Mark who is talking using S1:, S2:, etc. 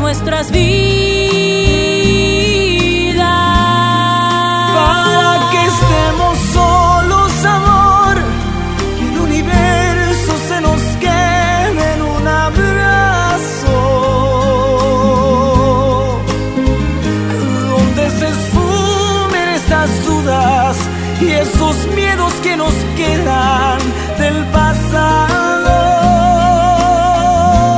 S1: nuestras vidas.
S2: Para que estemos solos, amor, y el universo se nos quede en un abrazo, donde se esfumen esas dudas y esos miedos que nos quedan del pasado.